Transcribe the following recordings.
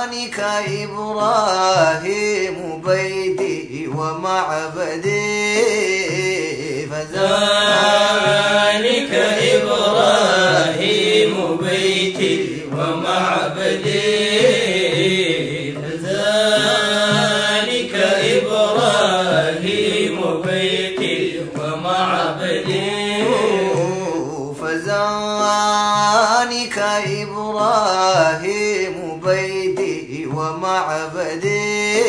فذلك إبراهيم بيتي ومعبدي فذلك إبراهيم بيتي ومعبدي فذلك إبراهيم بيتي ومعبدي فذلك إبراهيم بيتي ومعبدي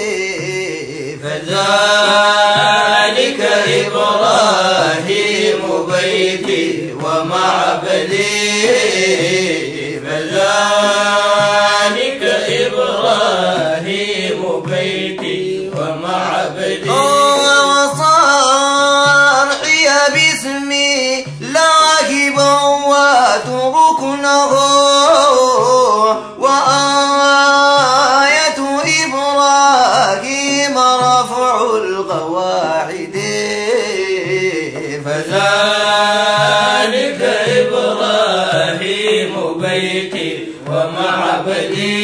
فذلك إبراهيم بيتي ومعبدي فذلك إبراهيم بيتي ومعبدي وصارحي باسمي الله بوات ركنه وآية إبراهيم رفع القواعد فذلك إبراهيم بيتي ومعبدي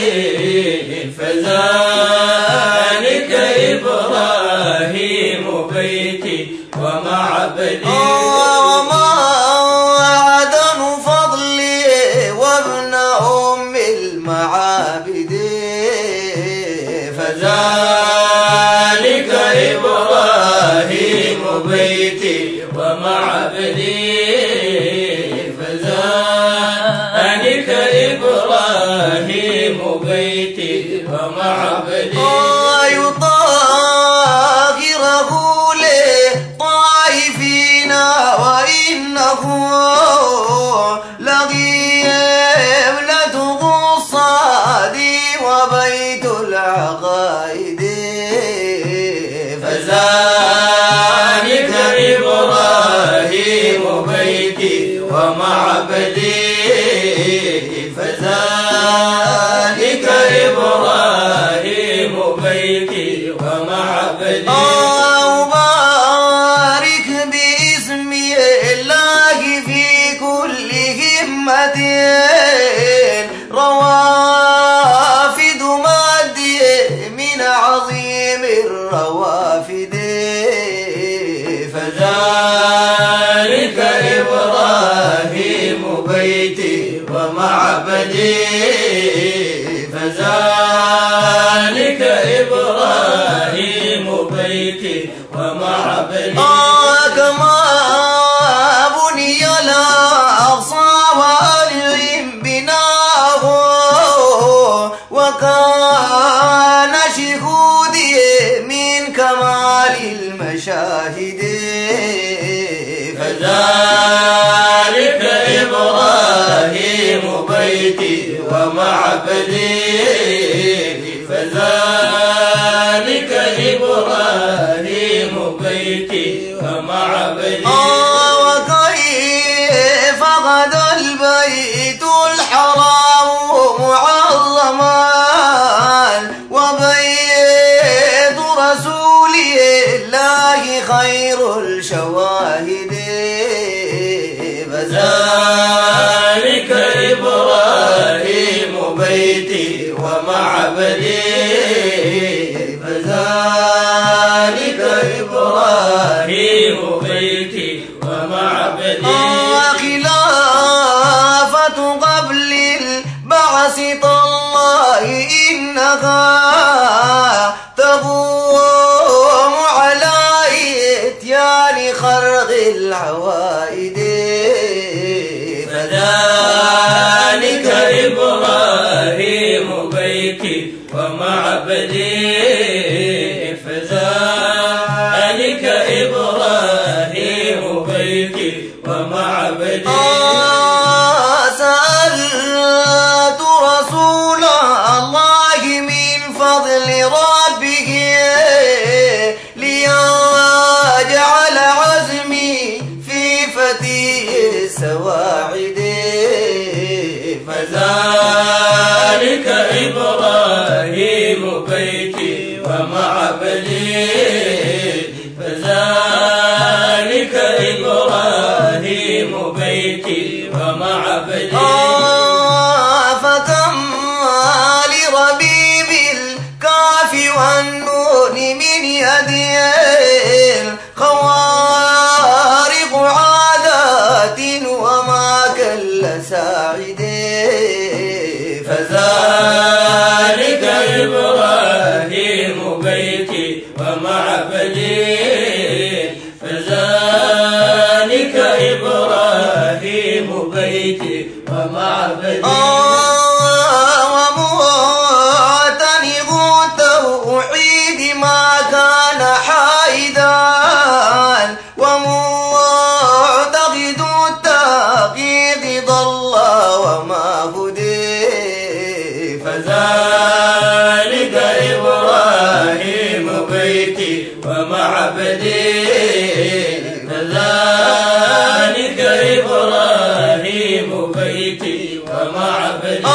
فذلك إبراهيم بيتي ومعبدي وما عدن فضلي وابن أم المعابد فذلك إبراهيم بيتي ومعبدي فذلك إبراهيم بيتي ومعبدي يطهره للطائفين وإنه لقبلته الصاد وبيت العقائد فذلك إبراهيم بيتي ومعبدي فذلك إبراهيم بيتي ومعبدي أبارك باسم الله في كل همة روافد مادي من عظيم الروافد فذلك إبراهيم بيتي ومعبدي فذلك إبراهيم بيتي ومعبدي كما بني الأقصى وألهم بناه وكان شهودي من كمال المشاهد فذلك إبراهيم بيتي ومعبدي فذلك إبراهيم بيتي ومعبدي وكيف غدا البيت الحرام معظما وبيت رسول الله خير الشواهد فذلك إبراهيم بيتي ومعبدي فذلك إبراهيم بيتي ومعبدي وخلافة قبل البعث تالله إنها تقوم على إتيان خرق العوائد فذلك إبراهيم بيتي ومعبدي فذلك إبراهيم بيتي ومعبدي سألت رسول الله من فضل ربه ليجعل عزمي في فتيه السواعد فذلك إبراهيم بيتي ومعبدي فذلك إبراهيم بيتي ومعبدي فتم لربي فذلك إبراهيم بيتي ومعبدي فذلك إبراهيم بيتي ومعبدي ومعتنق التوحيد ما كان حائدا ومعتقد التحقيق ضل وما هدي فذلك إبراهيم بيتي ومعبدي فذلك إبراهيم بيتي ومعبدي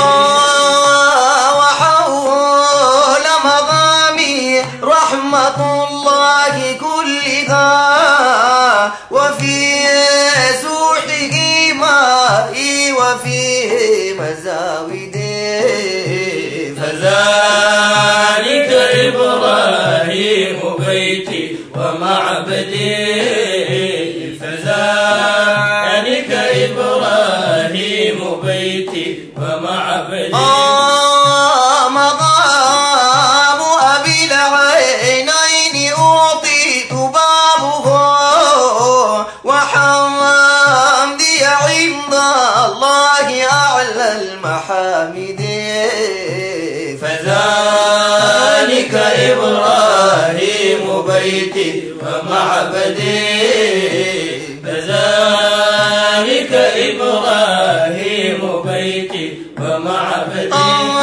وحول مقامي رحمة الله كلها وفي سوحه مائي وفيه مزاودي فذلك إبراهيم بيتي ومعبدي فذلك إبراهيم بيتي ومعبدي مقام أبي العينين أعطيت بابه وحمدي عند الله أعلى المحامد فذلك إبراهيم بيتي ومعبدي فذلك إبراهيم بيتي ومعبدي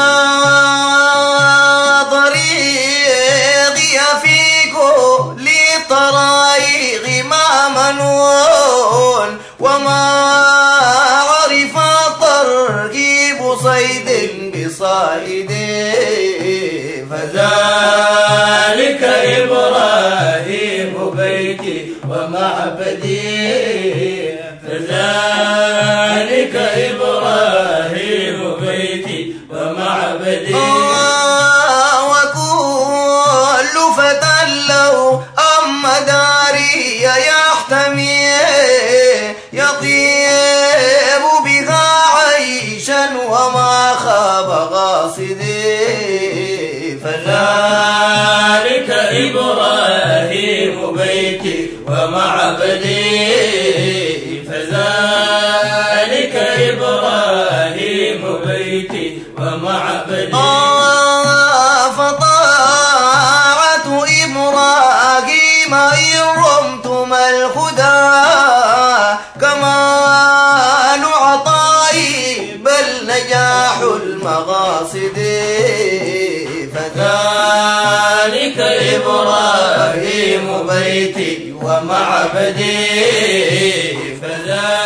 طريقي في كل طرائق ما منون وما عرف تركيب صيد بصائد فذلك إبراهيم بيتي ومعبدي فذلك إبراهيم بيتي ومعبدي وكل فتى لو أما داري يحتمي يطيب بها عيشا وما خاب قاصدي فذلك إبراهيم بيتي ومعبدي فذلك إبراهيم بيتي ومعبدي فطاعة إبراهيم إن رمتم الهدى كمال عطائي بل نجاح المقاصد فذلك إبراهيم بيتي ومعبدي فذلك